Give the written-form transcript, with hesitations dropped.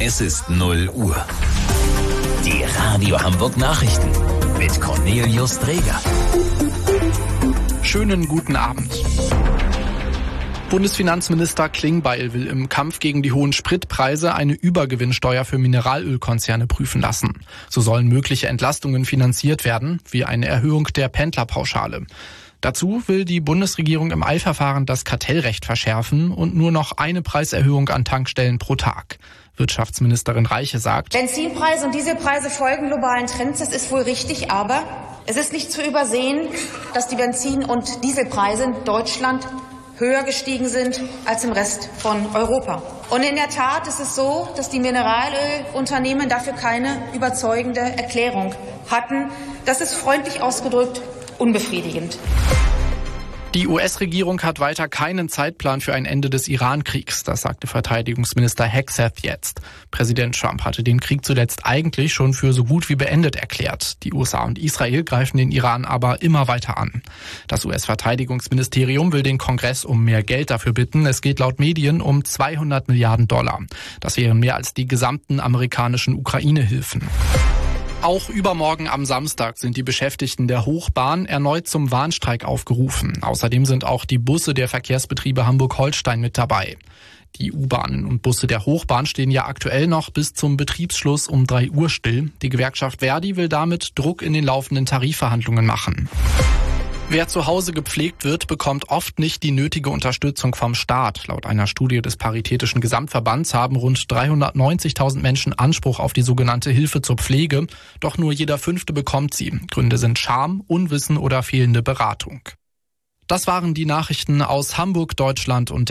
Es ist 0 Uhr. Die Radio Hamburg Nachrichten mit Cornelius Dreger. Schönen guten Abend. Bundesfinanzminister Klingbeil will im Kampf gegen die hohen Spritpreise eine Übergewinnsteuer für Mineralölkonzerne prüfen lassen. So sollen mögliche Entlastungen finanziert werden, wie eine Erhöhung der Pendlerpauschale. Dazu will die Bundesregierung im Eilverfahren das Kartellrecht verschärfen und nur noch eine Preiserhöhung an Tankstellen pro Tag. Wirtschaftsministerin Reiche sagt: Benzinpreise und Dieselpreise folgen globalen Trends, das ist wohl richtig, aber es ist nicht zu übersehen, dass die Benzin- und Dieselpreise in Deutschland höher gestiegen sind als im Rest von Europa. Und in der Tat ist es so, dass die Mineralölunternehmen dafür keine überzeugende Erklärung hatten. Das ist freundlich ausgedrückt unbefriedigend. Die US-Regierung hat weiter keinen Zeitplan für ein Ende des Iran-Kriegs, das sagte Verteidigungsminister Hegseth jetzt. Präsident Trump hatte den Krieg zuletzt eigentlich schon für so gut wie beendet erklärt. Die USA und Israel greifen den Iran aber immer weiter an. Das US-Verteidigungsministerium will den Kongress um mehr Geld dafür bitten. Es geht laut Medien um 200 Milliarden $. Das wären mehr als die gesamten amerikanischen Ukraine-Hilfen. Auch übermorgen am Samstag sind die Beschäftigten der Hochbahn erneut zum Warnstreik aufgerufen. Außerdem sind auch die Busse der Verkehrsbetriebe Hamburg-Holstein mit dabei. Die U-Bahnen und Busse der Hochbahn stehen ja aktuell noch bis zum Betriebsschluss um 3 Uhr still. Die Gewerkschaft Verdi will damit Druck in den laufenden Tarifverhandlungen machen. Wer zu Hause gepflegt wird, bekommt oft nicht die nötige Unterstützung vom Staat. Laut einer Studie des Paritätischen Gesamtverbands haben rund 390.000 Menschen Anspruch auf die sogenannte Hilfe zur Pflege. Doch nur jeder 5. bekommt sie. Gründe sind Scham, Unwissen oder fehlende Beratung. Das waren die Nachrichten aus Hamburg, Deutschland und